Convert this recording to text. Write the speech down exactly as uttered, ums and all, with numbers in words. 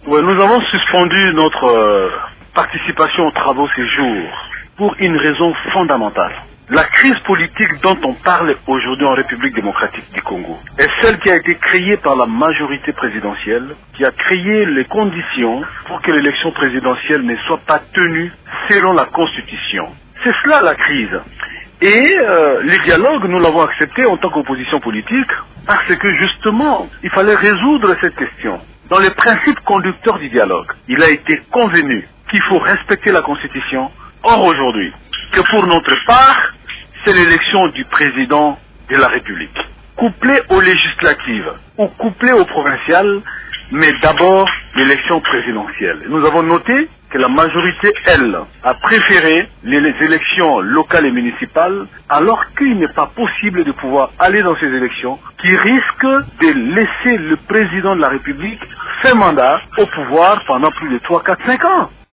Ouais, nous avons suspendu notre euh, participation aux travaux ces jours pour une raison fondamentale. La crise politique dont on parle aujourd'hui en République démocratique du Congo est celle qui a été créée par la majorité présidentielle, qui a créé les conditions pour que l'élection présidentielle ne soit pas tenue selon la Constitution. C'est cela la crise. Et euh, les dialogues, nous l'avons accepté en tant qu'opposition politique parce que justement, il fallait résoudre cette question. Dans les principes conducteurs du dialogue, il a été convenu qu'il faut respecter la Constitution. Or aujourd'hui, que pour notre part, c'est l'élection du président de la République. Couplée aux législatives ou couplée aux provinciales, mais d'abord l'élection présidentielle. Nous avons noté que la majorité, elle, a préféré les élections locales et municipales, alors qu'il n'est pas possible de pouvoir aller dans ces élections qui risquent de laisser le président de la République faire mandat au pouvoir pendant plus de trois, quatre, cinq ans.